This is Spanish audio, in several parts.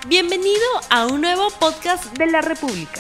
Bienvenido a un nuevo podcast de La República.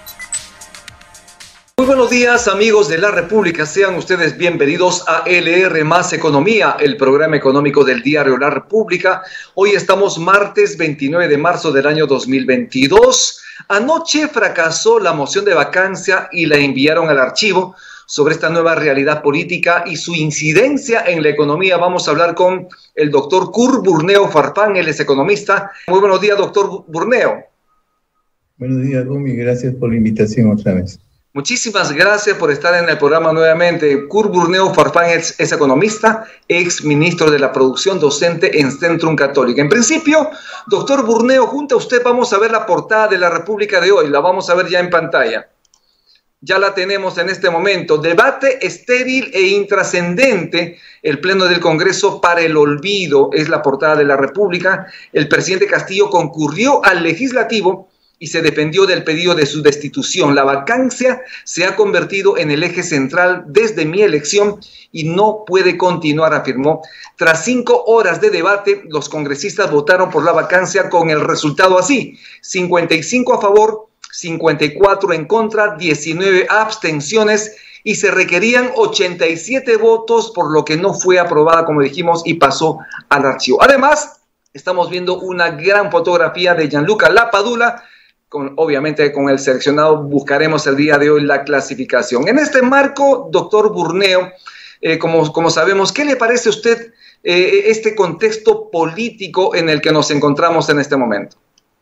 Muy buenos días, amigos de La República. Sean ustedes bienvenidos a LR Más Economía, el programa económico del diario La República. Hoy estamos martes 29 de marzo del año 2022. Anoche fracasó la moción de vacancia y la enviaron al archivo. Sobre esta nueva realidad política y su incidencia en la economía vamos a hablar con el doctor Kurt Burneo Farfán. Él es economista. Muy buenos días, doctor Burneo. Buenos días, Rumi. Gracias por la invitación otra vez. Muchísimas gracias por estar en el programa nuevamente. Kurt Burneo Farfán es economista, ex ministro de la producción, docente en Centrum Católica. En principio, doctor Burneo, junto a usted vamos a ver la portada de La República de hoy. La vamos a ver ya en pantalla. Ya la tenemos en este momento. Debate estéril e intrascendente. El Pleno del Congreso para el olvido es la portada de La República. El presidente Castillo concurrió al legislativo y se defendió del pedido de su destitución. La vacancia se ha convertido en el eje central desde mi elección y no puede continuar, afirmó. Tras 5 horas de debate, los congresistas votaron por la vacancia con el resultado así: 55 a favor, 54 en contra, 19 abstenciones y se requerían 87 votos, por lo que no fue aprobada, como dijimos, y pasó al archivo. Además, estamos viendo una gran fotografía de Gianluca Lapadula. Obviamente con el seleccionado buscaremos el día de hoy la clasificación. En este marco, doctor Burneo, como sabemos, ¿qué le parece a usted este contexto político en el que nos encontramos en este momento?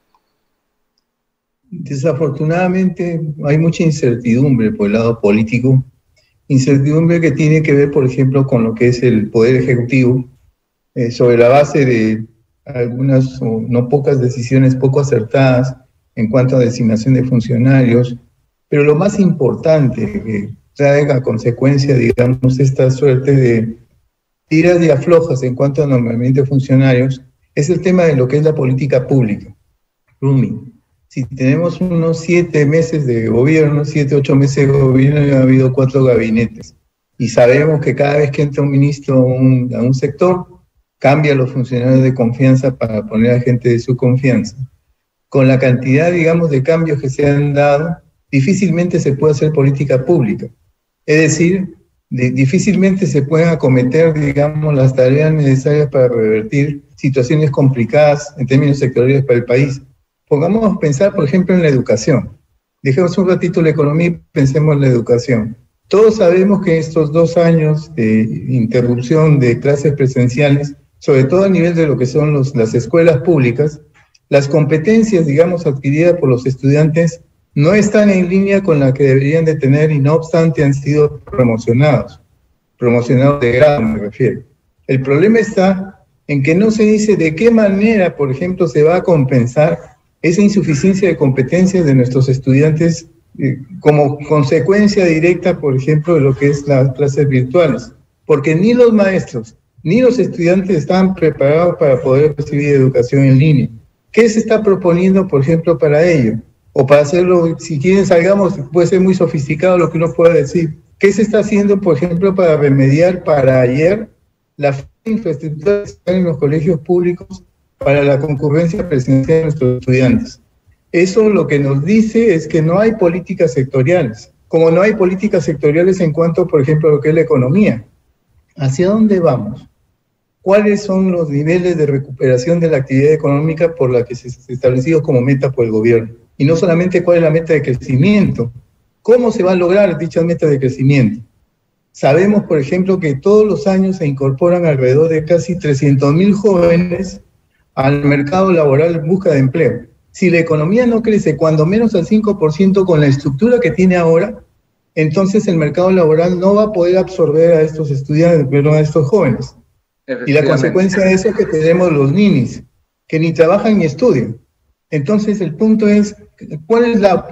Desafortunadamente hay mucha incertidumbre por el lado político, incertidumbre que tiene que ver, por ejemplo, con lo que es el Poder Ejecutivo, sobre la base de algunas o no pocas decisiones poco acertadas en cuanto a designación de funcionarios, pero lo más importante que trae a consecuencia, digamos, esta suerte de tiras y aflojas en cuanto a nombramiento de funcionarios, es el tema de lo que es la política pública. Rumi, si tenemos unos 7 meses de gobierno, 7, 8 meses de gobierno, y ha habido 4 gabinetes, y sabemos que cada vez que entra un ministro a un sector, cambia a los funcionarios de confianza para poner a gente de su confianza. Con la cantidad, digamos, de cambios que se han dado, difícilmente se puede hacer política pública. Es decir, difícilmente se pueden acometer, digamos, las tareas necesarias para revertir situaciones complicadas en términos sectoriales para el país. Pongamos a pensar, por ejemplo, en la educación. Dejemos un ratito la economía y pensemos en la educación. Todos sabemos que estos 2 años de interrupción de clases presenciales, sobre todo a nivel de lo que son las escuelas públicas, las competencias, digamos, adquiridas por los estudiantes no están en línea con la que deberían de tener y no obstante han sido promocionados de grado me refiero. El problema está en que no se dice de qué manera, por ejemplo, se va a compensar esa insuficiencia de competencias de nuestros estudiantes como consecuencia directa, por ejemplo, de lo que es las clases virtuales, porque ni los maestros ni los estudiantes están preparados para poder recibir educación en línea. ¿Qué se está proponiendo, por ejemplo, para ello? O para hacerlo, si quieren salgamos, puede ser muy sofisticado lo que uno pueda decir. ¿Qué se está haciendo, por ejemplo, para remediar para ayer la infraestructura en los colegios públicos para la concurrencia presencial de nuestros estudiantes? Eso lo que nos dice es que no hay políticas sectoriales, como no hay políticas sectoriales en cuanto, por ejemplo, a lo que es la economía. ¿Hacia dónde vamos? ¿Cuáles son los niveles de recuperación de la actividad económica por la que se ha establecido como meta por el gobierno? Y no solamente cuál es la meta de crecimiento, ¿cómo se va a lograr dichas metas de crecimiento? Sabemos, por ejemplo, que todos los años se incorporan alrededor de casi 300.000 jóvenes al mercado laboral en busca de empleo. Si la economía no crece cuando menos al 5% con la estructura que tiene ahora, entonces el mercado laboral no va a poder absorber a estos estudiantes, perdón, a estos jóvenes. Y la consecuencia de eso es que tenemos los ninis, que ni trabajan ni estudian. Entonces el punto es, ¿cuál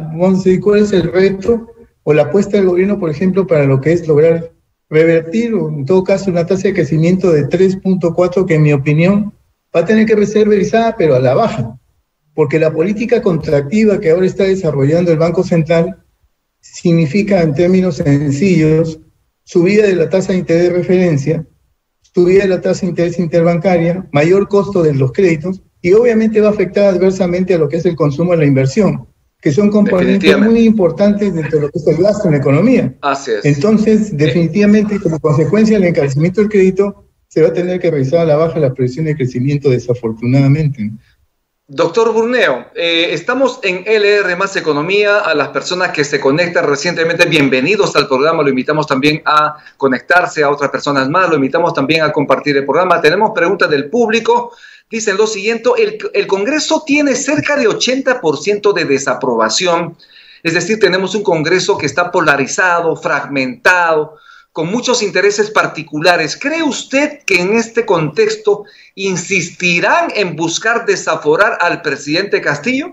es el reto o la apuesta del gobierno, por ejemplo, para lo que es lograr revertir, o en todo caso, una tasa de crecimiento de 3.4 que en mi opinión va a tener que ser revisada, pero a la baja? Porque la política contractiva que ahora está desarrollando el Banco Central significa, en términos sencillos, subida de la tasa de interés de referencia, subida de la tasa de interés interbancaria, mayor costo de los créditos, y obviamente va a afectar adversamente a lo que es el consumo y la inversión, que son componentes muy importantes dentro de lo que es el gasto en la economía. Así es. Entonces, definitivamente, como consecuencia del encarecimiento del crédito, se va a tener que revisar a la baja la previsión de crecimiento, desafortunadamente. Doctor Burneo, estamos en LR Más Economía. A las personas que se conectan recientemente, bienvenidos al programa. Lo invitamos también a conectarse a otras personas más. Lo invitamos también a compartir el programa. Tenemos preguntas del público. Dicen lo siguiente: el Congreso tiene cerca de 80% de desaprobación. Es decir, tenemos un Congreso que está polarizado, fragmentado, con muchos intereses particulares. ¿Cree usted que en este contexto insistirán en buscar desaforar al presidente Castillo?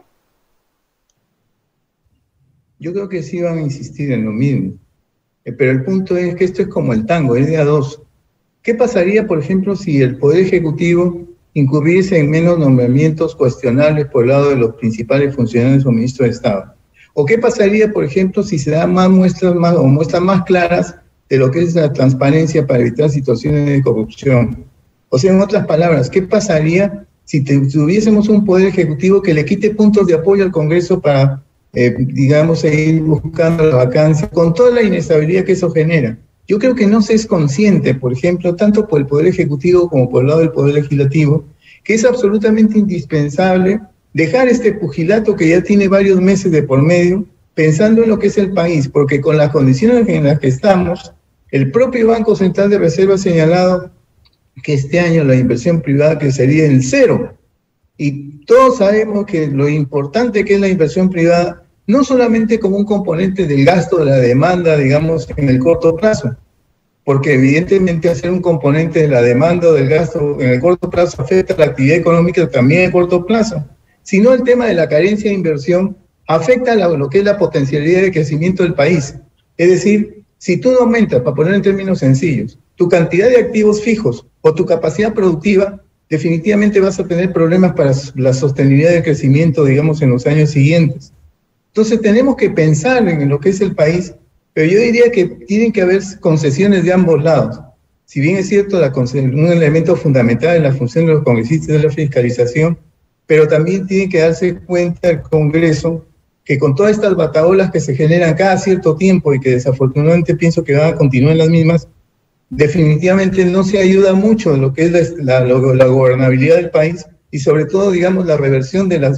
Yo creo que sí van a insistir en lo mismo. Pero el punto es que esto es como el tango, es de a dos. ¿Qué pasaría, por ejemplo, si el Poder Ejecutivo incurriese en menos nombramientos cuestionables por el lado de los principales funcionarios o ministros de Estado? ¿O qué pasaría, por ejemplo, si se dan muestras más claras de lo que es la transparencia para evitar situaciones de corrupción? O sea, en otras palabras, ¿qué pasaría si tuviésemos un Poder Ejecutivo que le quite puntos de apoyo al Congreso para, digamos, seguir buscando la vacancia, con toda la inestabilidad que eso genera? Yo creo que no se es consciente, por ejemplo, tanto por el Poder Ejecutivo como por el lado del Poder Legislativo, que es absolutamente indispensable dejar este pugilato que ya tiene varios meses de por medio, pensando en lo que es el país, porque con las condiciones en las que estamos, el propio Banco Central de Reserva ha señalado que este año la inversión privada crecería en cero. Y todos sabemos que lo importante que es la inversión privada, no solamente como un componente del gasto, de la demanda, digamos, en el corto plazo, porque evidentemente hacer un componente de la demanda o del gasto en el corto plazo afecta a la actividad económica también en el corto plazo, sino el tema de la carencia de inversión afecta a lo que es la potencialidad de crecimiento del país. Es decir, si tú no aumentas, para poner en términos sencillos, tu cantidad de activos fijos o tu capacidad productiva, definitivamente vas a tener problemas para la sostenibilidad del crecimiento, digamos, en los años siguientes. Entonces tenemos que pensar en lo que es el país, pero yo diría que tienen que haber concesiones de ambos lados. Si bien es cierto, un elemento fundamental en la función de los congresistas es la fiscalización, pero también tiene que darse cuenta el Congreso que con todas estas bataholas que se generan cada cierto tiempo y que desafortunadamente pienso que van a continuar las mismas, definitivamente no se ayuda mucho en lo que es la gobernabilidad del país y sobre todo, digamos, la reversión de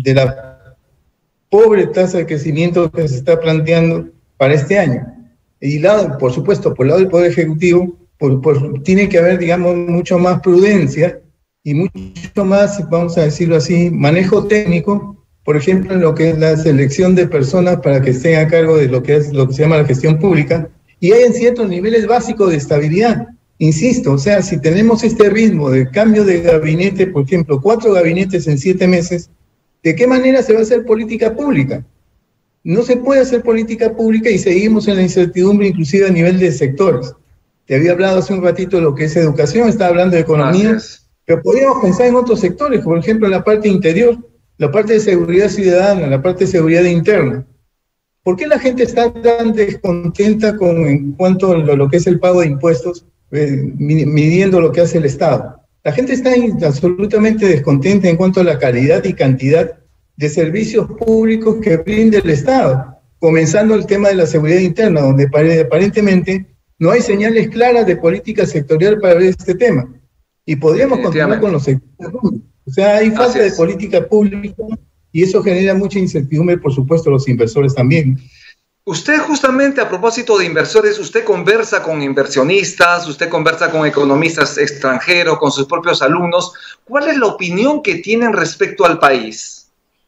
la pobre tasa de crecimiento que se está planteando para este año. Y por supuesto, por el lado del Poder Ejecutivo, tiene que haber, digamos, mucho más prudencia y mucho más, vamos a decirlo así, manejo técnico, por ejemplo, en lo que es la selección de personas para que estén a cargo de lo que se llama la gestión pública, y hay en ciertos niveles básicos de estabilidad. Insisto, o sea, si tenemos este ritmo de cambio de gabinete, por ejemplo, 4 gabinetes en 7 meses, ¿de qué manera se va a hacer política pública? No se puede hacer política pública y seguimos en la incertidumbre, inclusive a nivel de sectores. Te había hablado hace un ratito de lo que es educación, estaba hablando de economía, pero podríamos pensar en otros sectores, por ejemplo, en la parte interior, la parte de seguridad ciudadana, la parte de seguridad interna. ¿Por qué la gente está tan descontenta en cuanto a lo que es el pago de impuestos, midiendo lo que hace el Estado? La gente está absolutamente descontenta en cuanto a la calidad y cantidad de servicios públicos que brinda el Estado, comenzando el tema de la seguridad interna, donde aparentemente no hay señales claras de política sectorial para ver este tema. Y podríamos continuar con los sectores. O sea, hay falta de política pública y eso genera mucha incertidumbre, por supuesto, a los inversores también. Usted justamente a propósito de inversores, usted conversa con inversionistas, usted conversa con economistas extranjeros, con sus propios alumnos. ¿Cuál es la opinión que tienen respecto al país?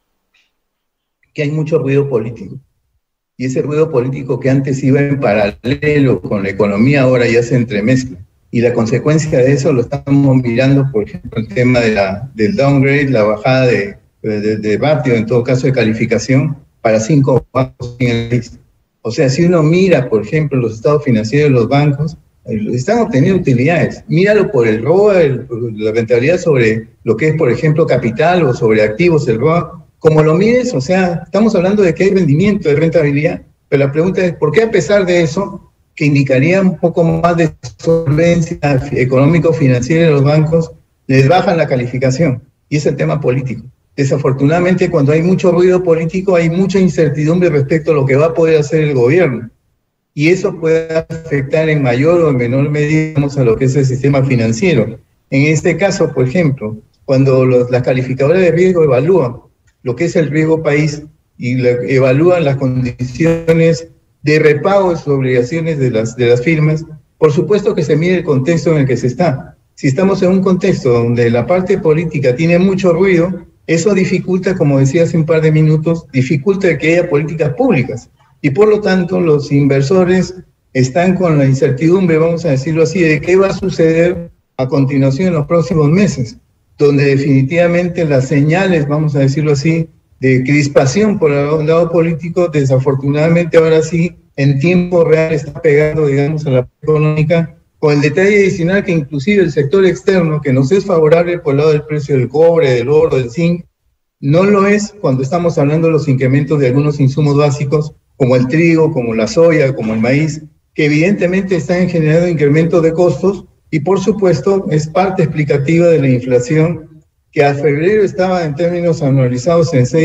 Que hay mucho ruido político. Y ese ruido político que antes iba en paralelo con la economía, ahora ya se entremezcla. Y la consecuencia de eso lo estamos mirando, por ejemplo, el tema del downgrade, la bajada de ratio, en todo caso de calificación, para 5 bancos en el país. O sea, si uno mira, por ejemplo, los estados financieros de los bancos, están obteniendo utilidades. Míralo por el ROA, la rentabilidad sobre lo que es, por ejemplo, capital o sobre activos, el ROA. Como lo mires, o sea, estamos hablando de que hay rendimiento, de rentabilidad, pero la pregunta es, ¿por qué a pesar de eso, que indicaría un poco más de solvencia económico-financiera de los bancos, les bajan la calificación? y es el tema político. Desafortunadamente, cuando hay mucho ruido político, hay mucha incertidumbre respecto a lo que va a poder hacer el gobierno. Y eso puede afectar en mayor o en menor medida a lo que es el sistema financiero. En este caso, por ejemplo, cuando las calificadoras de riesgo evalúan lo que es el riesgo país y evalúan las condiciones de repago de sus obligaciones de las firmas, por supuesto que se mide el contexto en el que se está. Si estamos en un contexto donde la parte política tiene mucho ruido, eso dificulta, como decía hace un par de minutos, dificulta que haya políticas públicas. Y por lo tanto, los inversores están con la incertidumbre, vamos a decirlo así, de qué va a suceder a continuación en los próximos meses, donde definitivamente las señales, vamos a decirlo así, de crispación por el lado político, desafortunadamente ahora sí, en tiempo real está pegando, digamos, a la económica, con el detalle adicional que inclusive el sector externo, que nos es favorable por el lado del precio del cobre, del oro, del zinc, no lo es cuando estamos hablando de los incrementos de algunos insumos básicos, como el trigo, como la soya, como el maíz, que evidentemente están generando incrementos de costos y por supuesto es parte explicativa de la inflación que a febrero estaba en términos anualizados en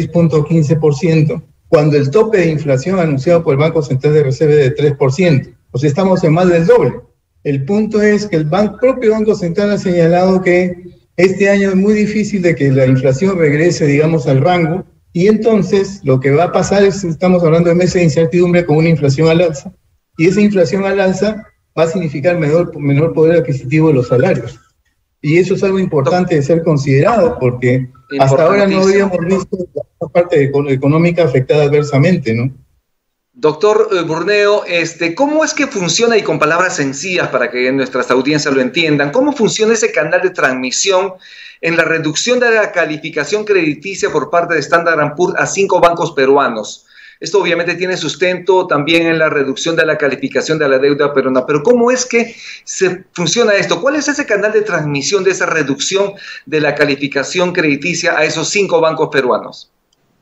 6.15%, cuando el tope de inflación anunciado por el Banco Central de Reserva es de 3%. O sea, estamos en más del doble. El punto es que el propio Banco Central ha señalado que este año es muy difícil de que la inflación regrese, digamos, al rango, y entonces lo que va a pasar es, estamos hablando de meses de incertidumbre con una inflación al alza, y esa inflación al alza va a significar menor poder adquisitivo de los salarios. Y eso es algo importante de ser considerado, porque hasta ahora no habíamos visto la parte económica afectada adversamente, ¿no? Doctor Burneo, ¿cómo es que funciona, y con palabras sencillas para que nuestras audiencias lo entiendan, cómo funciona ese canal de transmisión en la reducción de la calificación crediticia por parte de Standard & Poor's a 5 bancos peruanos? Esto obviamente tiene sustento también en la reducción de la calificación de la deuda peruana, pero ¿cómo es que funciona esto? ¿Cuál es ese canal de transmisión de esa reducción de la calificación crediticia a esos 5 bancos peruanos?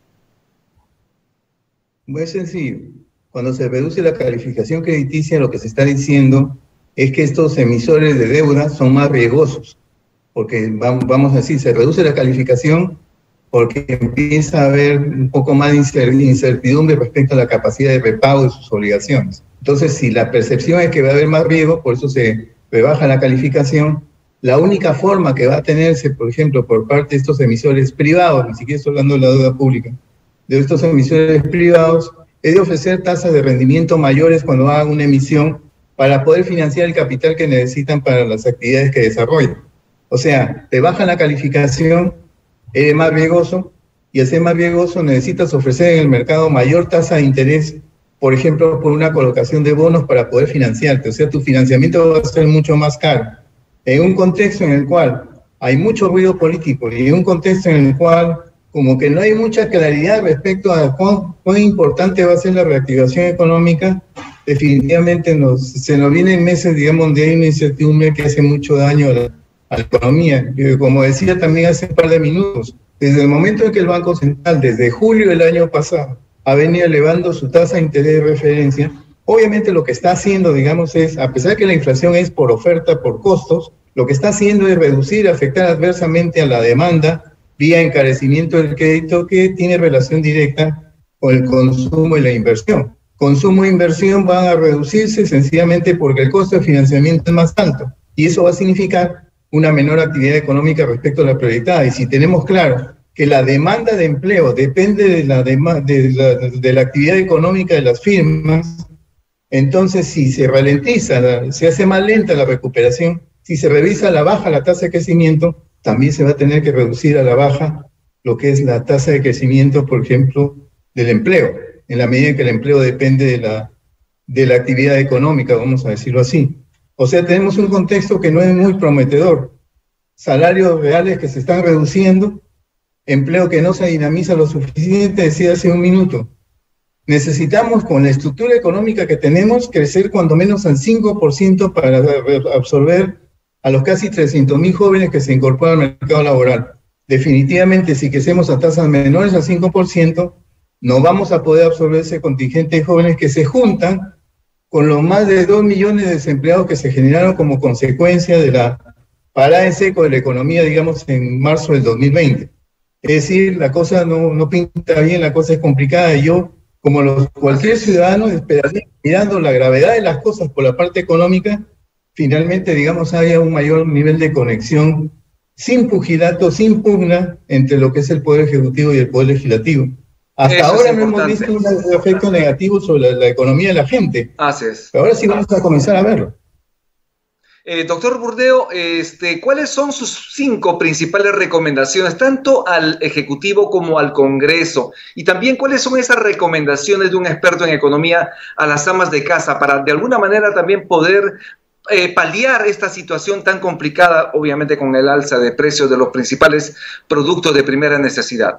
Muy sencillo. Cuando se reduce la calificación crediticia, lo que se está diciendo es que estos emisores de deuda son más riesgosos, porque vamos a decir, se reduce la calificación porque empieza a haber un poco más de incertidumbre respecto a la capacidad de repago de sus obligaciones. Entonces, si la percepción es que va a haber más riesgo, por eso se rebaja la calificación, la única forma que va a tenerse, por ejemplo, por parte de estos emisores privados, ni siquiera estoy hablando de la deuda pública, de estos emisores privados, es de ofrecer tasas de rendimiento mayores cuando hagan una emisión para poder financiar el capital que necesitan para las actividades que desarrollan. O sea, te bajan la calificación, eres más riesgoso, y al ser más riesgoso necesitas ofrecer en el mercado mayor tasa de interés, por ejemplo, por una colocación de bonos para poder financiarte. O sea, tu financiamiento va a ser mucho más caro. En un contexto en el cual hay mucho ruido político y en un contexto en el cual como que no hay mucha claridad respecto a cuán importante va a ser la reactivación económica, definitivamente se nos vienen meses, digamos, donde hay una incertidumbre que hace mucho daño a la economía. Como decía también hace un par de minutos, desde el momento en que el Banco Central, desde julio del año pasado, ha venido elevando su tasa de interés de referencia, obviamente lo que está haciendo, digamos, es, a pesar de que la inflación es por oferta, por costos, lo que está haciendo es reducir, afectar adversamente a la demanda vía encarecimiento del crédito, que tiene relación directa con el consumo y la inversión. Consumo e inversión van a reducirse sencillamente porque el costo de financiamiento es más alto, y eso va a significar una menor actividad económica respecto a la proyectada. Y si tenemos claro que la demanda de empleo depende de la actividad económica de las firmas, entonces si se ralentiza, se hace más lenta la recuperación, si se revisa a la baja la tasa de crecimiento, también se va a tener que reducir a la baja lo que es la tasa de crecimiento, por ejemplo, del empleo, en la medida en que el empleo depende de la actividad económica, vamos a decirlo así. O sea, tenemos un contexto que no es muy prometedor. Salarios reales que se están reduciendo, empleo que no se dinamiza lo suficiente, decía hace un minuto. Necesitamos, con la estructura económica que tenemos, crecer cuando menos al 5% para absorber a los casi 300.000 jóvenes que se incorporan al mercado laboral. Definitivamente, si crecemos a tasas menores al 5%, no vamos a poder absorber ese contingente de jóvenes que se juntan con los más de 2 millones de desempleados que se generaron como consecuencia de la parada en seco de la economía, digamos, en marzo del 2020. Es decir, la cosa no pinta bien, la cosa es complicada, y yo, como cualquier ciudadano, esperaría, mirando la gravedad de las cosas por la parte económica, finalmente, digamos, haya un mayor nivel de conexión, sin pugilato, sin pugna, entre lo que es el Poder Ejecutivo y el Poder Legislativo. Hasta ahora no hemos visto un efecto negativo sobre la economía de la gente. Así es. Pero ahora sí vamos a comenzar a verlo. Doctor Burneo, ¿cuáles son sus 5 principales recomendaciones, tanto al Ejecutivo como al Congreso? Y también, ¿cuáles son esas recomendaciones de un experto en economía a las amas de casa para, de alguna manera, también poder paliar esta situación tan complicada, obviamente con el alza de precios de los principales productos de primera necesidad?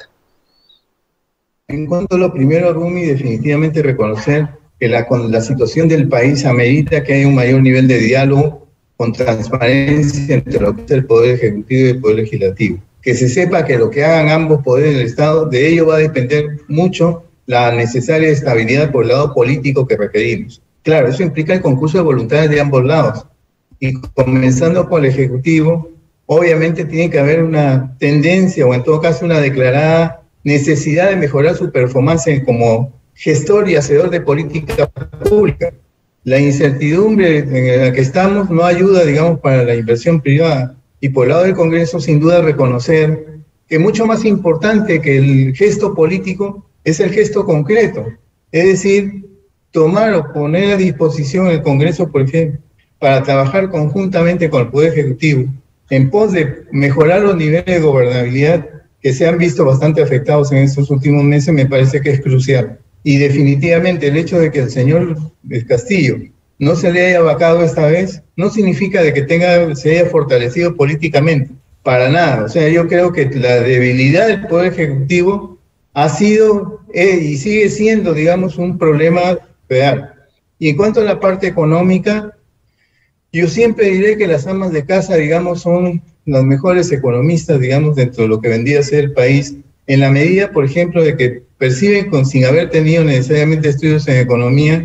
En cuanto a lo primero, Rumi, definitivamente reconocer que la situación del país amerita que haya un mayor nivel de diálogo con transparencia entre lo que es el Poder Ejecutivo y el Poder Legislativo. Que se sepa que lo que hagan ambos poderes del Estado, de ello va a depender mucho la necesaria estabilidad por el lado político que requerimos. Claro, eso implica el concurso de voluntades de ambos lados. Y comenzando por el Ejecutivo, obviamente tiene que haber una tendencia, o en todo caso una declarada necesidad de mejorar su performance como gestor y hacedor de política pública. La incertidumbre en la que estamos no ayuda, digamos, para la inversión privada. Y por el lado del Congreso, sin duda, reconocer que mucho más importante que el gesto político es el gesto concreto. Es decir, tomar o poner a disposición el Congreso, por ejemplo, para trabajar conjuntamente con el Poder Ejecutivo en pos de mejorar los niveles de gobernabilidad que se han visto bastante afectados en estos últimos meses, me parece que es crucial. Y definitivamente el hecho de que el señor Castillo no se le haya vacado esta vez, no significa de que se haya fortalecido políticamente, para nada. O sea, yo creo que la debilidad del Poder Ejecutivo ha sido y sigue siendo, digamos, un problema real. Y en cuanto a la parte económica, yo siempre diré que las amas de casa, digamos, son las mejores economistas, digamos, dentro de lo que vendría a ser el país, en la medida, por ejemplo, de que perciben, sin haber tenido necesariamente estudios en economía,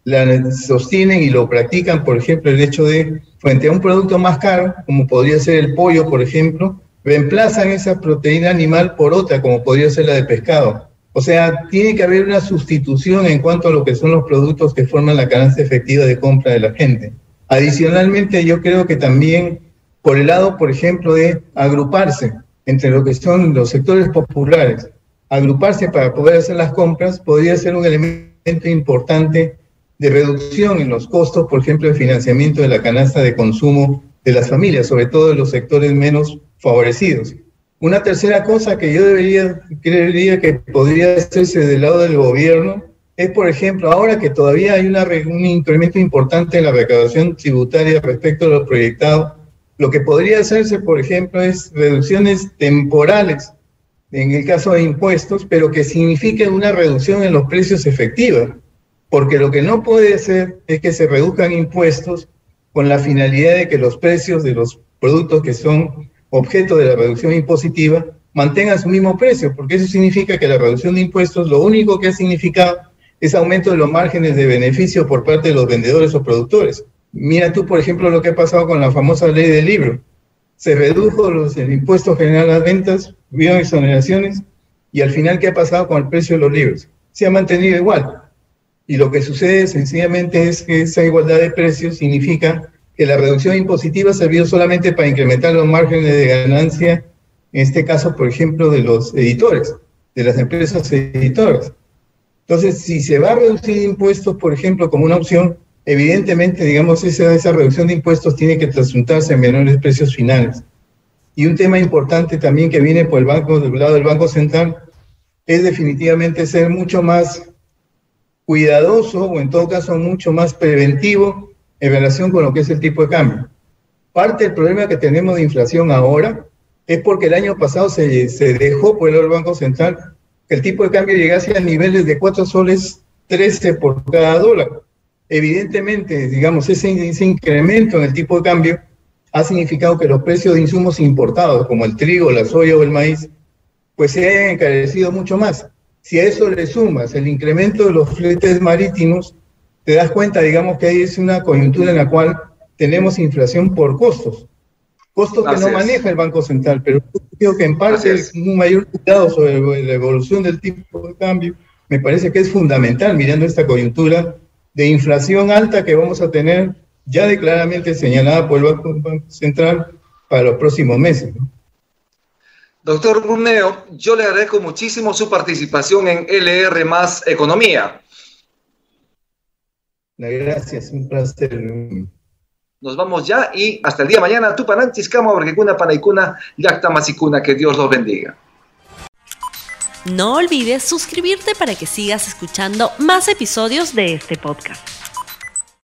sostienen y lo practican, por ejemplo, el hecho de, frente a un producto más caro, como podría ser el pollo, por ejemplo, reemplazan esa proteína animal por otra, como podría ser la de pescado. O sea, tiene que haber una sustitución en cuanto a lo que son los productos que forman la canasta efectiva de compra de la gente. Adicionalmente, yo creo que también, por el lado, por ejemplo, de agruparse entre lo que son los sectores populares, agruparse para poder hacer las compras, podría ser un elemento importante de reducción en los costos, por ejemplo, de financiamiento de la canasta de consumo de las familias, sobre todo de los sectores menos favorecidos. Una tercera cosa que yo creería que podría hacerse del lado del gobierno es, por ejemplo, ahora que todavía hay un incremento importante en la recaudación tributaria respecto a lo proyectado, lo que podría hacerse, por ejemplo, es reducciones temporales en el caso de impuestos, pero que signifiquen una reducción en los precios efectivos, porque lo que no puede ser es que se reduzcan impuestos con la finalidad de que los precios de los productos que son objeto de la reducción impositiva mantengan su mismo precio, porque eso significa que la reducción de impuestos lo único que ha significado es aumento de los márgenes de beneficio por parte de los vendedores o productores. Mira tú, por ejemplo, lo que ha pasado con la famosa ley del libro. Se redujo el impuesto general a las ventas, hubieron exoneraciones, y al final, ¿qué ha pasado con el precio de los libros? Se ha mantenido igual. Y lo que sucede sencillamente es que esa igualdad de precios significa que la reducción impositiva ha servido solamente para incrementar los márgenes de ganancia, en este caso, por ejemplo, de los editores, de las empresas editoras. Entonces, si se va a reducir impuestos, por ejemplo, como una opción, evidentemente, digamos, esa reducción de impuestos tiene que trasuntarse en menores precios finales. Y un tema importante también que viene por del lado del Banco Central es definitivamente ser mucho más cuidadoso, o en todo caso mucho más preventivo en relación con lo que es el tipo de cambio. Parte del problema que tenemos de inflación ahora es porque el año pasado se dejó por el lado del Banco Central que el tipo de cambio llegase a niveles de 4 soles 13 por cada dólar. Evidentemente, digamos, ese incremento en el tipo de cambio ha significado que los precios de insumos importados, como el trigo, la soya o el maíz, pues se hayan encarecido mucho más. Si a eso le sumas el incremento de los fletes marítimos, te das cuenta, digamos, que ahí es una coyuntura en la cual tenemos inflación por costos. costos que no maneja el Banco Central, pero creo que en parte un mayor cuidado sobre la evolución del tipo de cambio me parece que es fundamental mirando esta coyuntura de inflación alta que vamos a tener ya claramente señalada por el Banco Central para los próximos meses, ¿no? Doctor Burneo, yo le agradezco muchísimo su participación en LR más Economía. Gracias, un placer. Nos vamos ya y hasta el día de mañana. Tupananchis, Cama, Borgecuna, Panaicuna, Yacta Masicuna. Que Dios los bendiga. No olvides suscribirte para que sigas escuchando más episodios de este podcast.